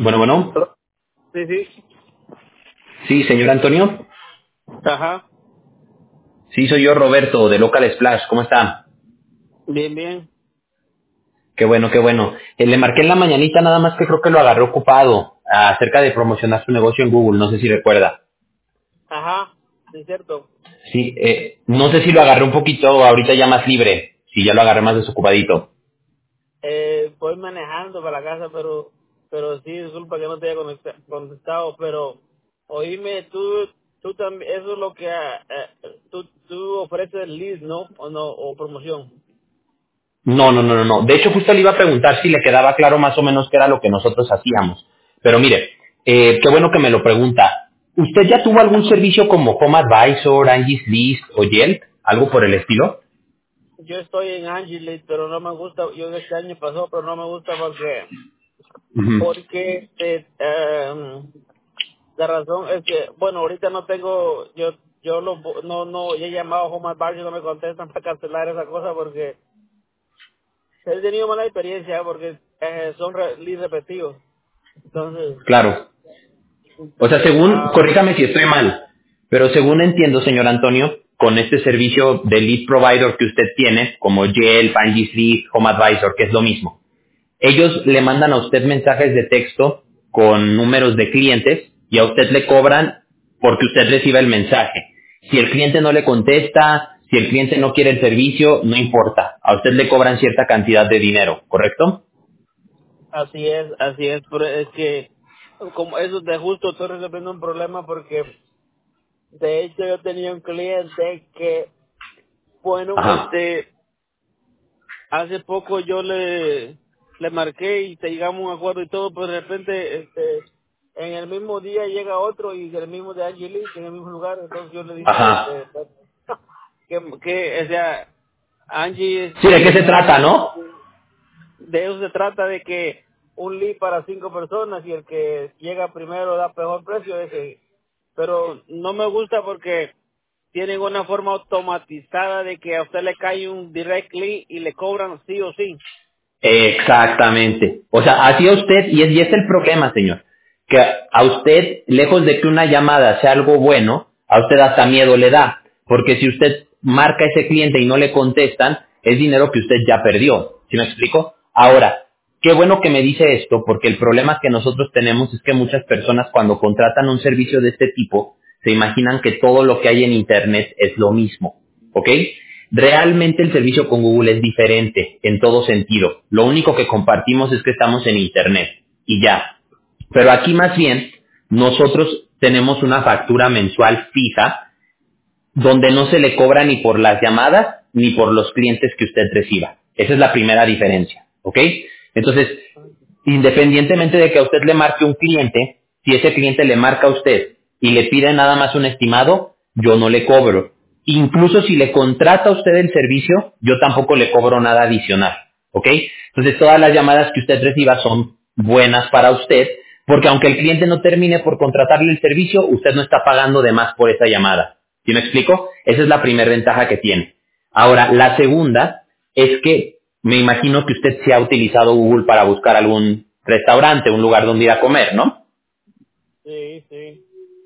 Bueno, bueno. Sí, sí. Sí, señor Antonio. Ajá. Sí, soy yo, Roberto, de Local Splash. ¿Cómo está? Bien, bien. Qué bueno, qué bueno. Le marqué en la mañanita, nada más que creo que lo agarré ocupado acerca de promocionar su negocio en Google. No sé si recuerda. Ajá. Sí, es cierto. Sí, no sé si lo agarré un poquito ahorita ya más libre. Si ya lo agarré más desocupadito. Voy manejando para la casa, pero sí, disculpa que no te haya contestado, pero oíme, tú también, eso es lo que tú ofreces lead, ¿no? O no, o promoción. No, no, no, no, no. De hecho, justo le iba a preguntar si le quedaba claro más o menos qué era lo que nosotros hacíamos. Pero mire, qué bueno que me lo pregunta. ¿Usted ya tuvo algún servicio como Home Advisor, Angie's List o Yelp? ¿Algo por el estilo? Yo estoy en Angeles, pero no me gusta, yo este año pasó, pero no me gusta Ujú. porque la razón es que, bueno, ahorita no tengo, no, ya he llamado a Home Advisor y no me contestan para cancelar esa cosa porque he tenido mala experiencia porque son leads repetidos. Entonces, Claro. O sea, según, ah, corríjame si estoy mal, pero según entiendo, señor Antonio, con este servicio de lead provider que usted tiene, como Yelp, Angie's List, Home Advisor, que es lo mismo, ellos le mandan a usted mensajes de texto con números de clientes y a usted le cobran porque usted recibe el mensaje. Si el cliente no le contesta, si el cliente no quiere el servicio, no importa. A usted le cobran cierta cantidad de dinero, ¿correcto? así es, pero es que como eso de justo estoy resolviendo un problema porque de hecho yo tenía un cliente que, bueno, Ajá. hace poco yo le marqué y te llegamos a un acuerdo y todo, pero de repente, en el mismo día llega otro y del mismo de Angelis, en el mismo lugar, entonces yo le dije, Ajá. o sea, Angie Sí, ¿de qué se tiene trata, no? de eso se trata de que un lead para 5 personas y el que llega primero da mejor precio ese, pero no me gusta porque tienen una forma automatizada de que a usted le cae un direct lead y le cobran sí o sí. Exactamente. O sea, así a usted, y es el problema, señor, que a usted, lejos de que una llamada sea algo bueno, a usted hasta miedo le da, porque si usted marca a ese cliente y no le contestan, es dinero que usted ya perdió. ¿Sí me explico? Ahora, qué bueno que me dice esto, porque el problema que nosotros tenemos es que muchas personas cuando contratan un servicio de este tipo, se imaginan que todo lo que hay en Internet es lo mismo. ¿Ok? Realmente el servicio con Google es diferente en todo sentido. Lo único que compartimos es que estamos en Internet y ya. Pero aquí más bien nosotros tenemos una factura mensual fija donde no se le cobra ni por las llamadas ni por los clientes que usted reciba. Esa es la primera diferencia. ¿Ok? Entonces, independientemente de que a usted le marque un cliente, si ese cliente le marca a usted y le pide nada más un estimado, yo no le cobro. Incluso si le contrata a usted el servicio, yo tampoco le cobro nada adicional. ¿Ok? Entonces todas las llamadas que usted reciba son buenas para usted, porque aunque el cliente no termine por contratarle el servicio, usted no está pagando de más por esa llamada. ¿Sí me explico? Esa es la primera ventaja que tiene. Ahora, la segunda es que me imagino que usted se ha utilizado Google para buscar algún restaurante, un lugar donde ir a comer, ¿no? Sí, sí.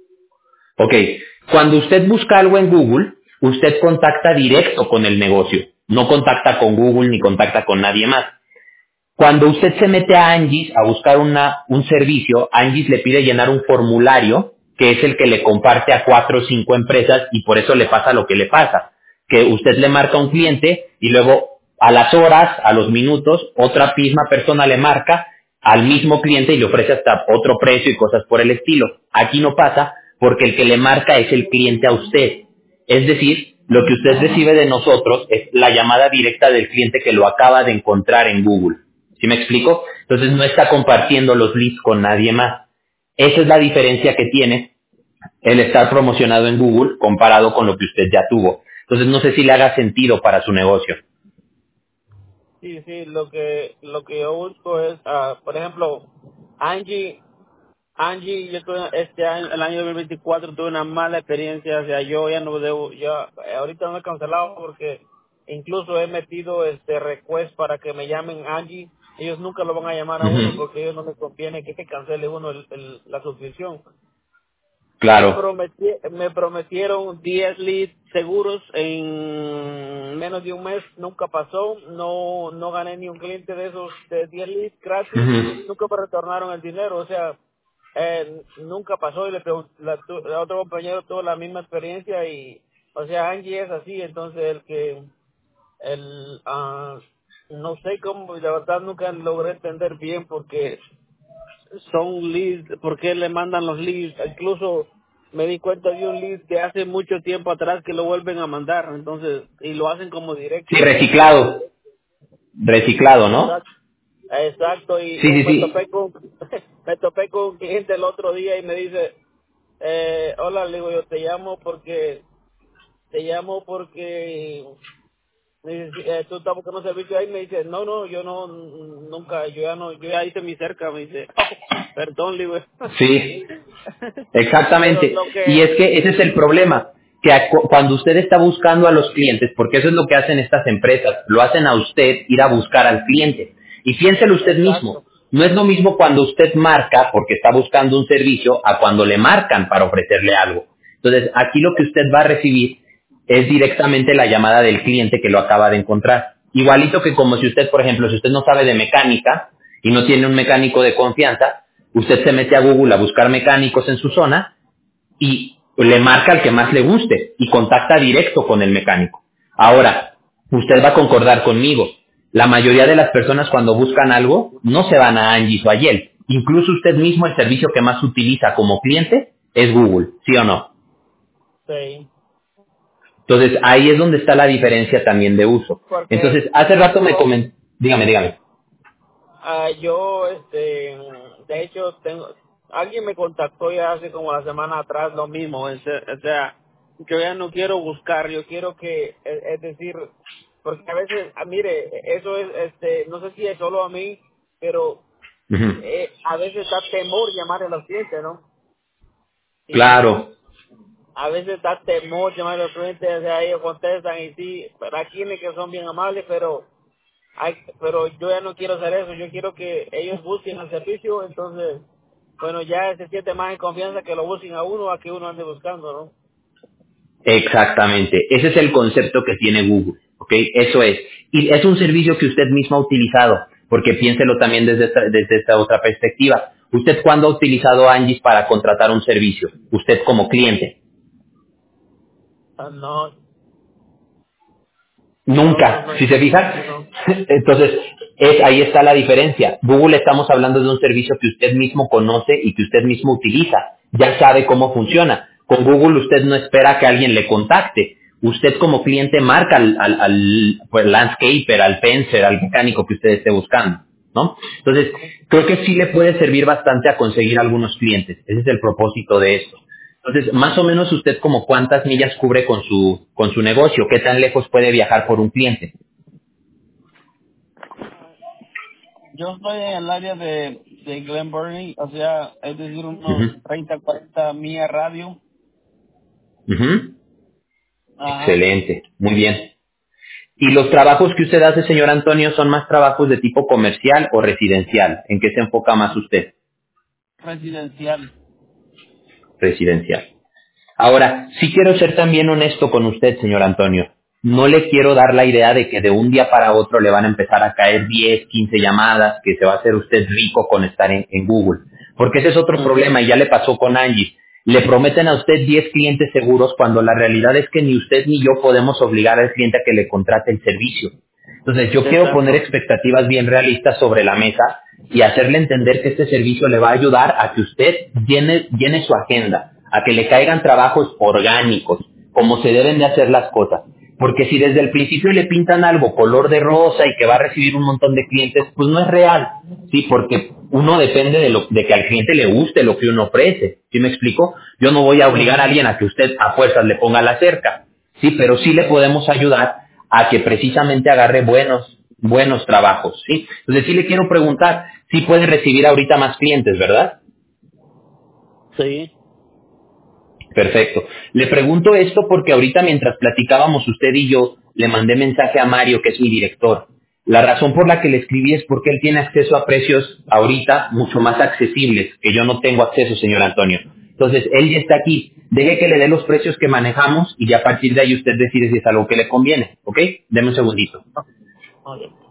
Ok, cuando usted busca algo en Google, usted contacta directo con el negocio, no contacta con Google ni contacta con nadie más. Cuando usted se mete a Angie's a buscar un servicio, Angie's le pide llenar un formulario que es el que le comparte a 4 o 5 empresas y por eso le pasa lo que le pasa. Que usted le marca a un cliente y luego a las horas, a los minutos, otra misma persona le marca al mismo cliente y le ofrece hasta otro precio y cosas por el estilo. Aquí no pasa porque el que le marca es el cliente a usted. Es decir, lo que usted recibe de nosotros es la llamada directa del cliente que lo acaba de encontrar en Google. ¿Sí me explico? Entonces no está compartiendo los leads con nadie más. Esa es la diferencia que tiene el estar promocionado en Google comparado con lo que usted ya tuvo. Entonces no sé si le haga sentido para su negocio. Sí, sí, lo que yo busco es, por ejemplo, Angie, yo tuve este año, el año 2024 tuve una mala experiencia, o sea, yo ya no debo, ya, ahorita no he cancelado porque incluso he metido request para que me llamen Angie ellos nunca lo van a llamar a uno Ujú. porque a ellos no les conviene que cancele uno la suscripción. Claro. Me prometieron 10 leads seguros en menos de un mes, nunca pasó, no gané ni un cliente de esos de 10 leads gratis, Ujú. nunca me retornaron el dinero, o sea, nunca pasó y le pregunté, la otro compañero tuvo la misma experiencia y, o sea, Angie es así, entonces el, ah, no sé cómo, la verdad nunca logré entender bien porque son leads, por qué le mandan los leads, incluso me di cuenta de un lead de hace mucho tiempo atrás que lo vuelven a mandar, entonces, y lo hacen como Sí, directo, entonces, reciclado. Reciclado, ¿no? exacto, exacto, y Sí, sí, me sí. topé con, me topé con un cliente el otro día y me dice, hola, le digo, yo te llamo porque me dice, "Sí, tú estás buscando servicio ahí", me dice, no, yo no, nunca, yo ya hice mi cerca, me dice, perdón, le digo. Sí, Pero exactamente. lo Y que, es que ese es el problema, que cuando usted está buscando a los clientes, porque eso es lo que hacen estas empresas, lo hacen a usted ir a buscar al cliente. Y piénselo usted mismo, exacto, no es lo mismo cuando usted marca porque está buscando un servicio a cuando le marcan para ofrecerle algo. Entonces, aquí lo que usted va a recibir es directamente la llamada del cliente que lo acaba de encontrar. Igualito que como si usted, por ejemplo, si usted no sabe de mecánica y no tiene un mecánico de confianza, usted se mete a Google a buscar mecánicos en su zona y le marca al que más le guste y contacta directo con el mecánico. Ahora, usted va a concordar conmigo. La mayoría de las personas cuando buscan algo no se van a Angie o a Yelp. Incluso usted mismo el servicio que más utiliza como cliente es Google, ¿sí o no? sí, Entonces ahí es donde está la diferencia también de uso. porque Entonces hace rato me yo, comentó, dígame. yo, de hecho, alguien me contactó ya hace como la semana atrás lo mismo, o sea, yo ya no quiero buscar, yo quiero que, es decir, porque a veces, mire, eso es, no sé si es solo a mí, pero Ujú. a veces da temor llamar a los clientes, ¿no? Y Claro, a veces da temor llamar a los clientes, o sea, ellos contestan y sí, pero hay quienes que son bien amables, pero yo ya no quiero hacer eso, yo quiero que ellos busquen el servicio, entonces, bueno, ya se siente más en confianza que lo busquen a uno a que uno ande buscando, ¿no? exactamente. Ese es el concepto que tiene Google, ¿ok? Eso es. Y es un servicio que usted mismo ha utilizado, porque piénselo también desde esta otra perspectiva. ¿Usted cuándo ha utilizado Angie para contratar un servicio? Usted como cliente. No, Nunca, si se fijan. no, Entonces, ahí está la diferencia. Google estamos hablando de un servicio que usted mismo conoce y que usted mismo utiliza. Ya sabe cómo funciona. Con Google usted no espera que alguien le contacte. Usted como cliente marca al pues, landscaper, al fencer, al mecánico que usted esté buscando, ¿no? Entonces, creo que sí le puede servir bastante a conseguir algunos clientes. Ese es el propósito de esto. Entonces, más o menos usted como cuántas millas cubre con su negocio, qué tan lejos puede viajar por un cliente. yo estoy en el área de Glen Burnie, o sea, es decir, unos Ujú, 30, 40 millas radio. ujú. Ajá. Excelente, muy bien. ¿Y los trabajos que usted hace, señor Antonio, son más trabajos de tipo comercial o residencial? ¿En qué se enfoca más usted? Residencial. Residencial. Ahora, sí quiero ser también honesto con usted, señor Antonio. No le quiero dar la idea de que de un día para otro le van a empezar a caer 10, 15 llamadas, que se va a hacer usted rico con estar en Google. Porque ese es otro Ujú. problema y ya le pasó con Angie. Le prometen a usted 10 clientes seguros cuando la realidad es que ni usted ni yo podemos obligar al cliente a que le contrate el servicio. Entonces, yo quiero poner Exacto. expectativas bien realistas sobre la mesa y hacerle entender que este servicio le va a ayudar a que usted llene su agenda, a que le caigan trabajos orgánicos, como se deben de hacer las cosas. Porque si desde el principio le pintan algo color de rosa y que va a recibir un montón de clientes, pues no es real. Sí, porque uno depende de que al cliente le guste lo que uno ofrece. ¿Sí me explico? Yo no voy a obligar a Ujú. alguien a que usted a fuerzas le ponga la cerca. Sí, pero sí le podemos ayudar a que precisamente agarre buenos trabajos, ¿sí? Entonces sí le quiero preguntar, sí puede recibir ahorita más clientes, ¿verdad? Sí. Perfecto. Le pregunto esto porque ahorita mientras platicábamos usted y yo, le mandé mensaje a Mario, que es mi director. La razón por la que le escribí es porque él tiene acceso a precios ahorita mucho más accesibles, que yo no tengo acceso, señor Antonio. Entonces, él ya está aquí. Deje que le dé los precios que manejamos y ya a partir de ahí usted decide si es algo que le conviene. ¿Ok? Deme un segundito. Ok.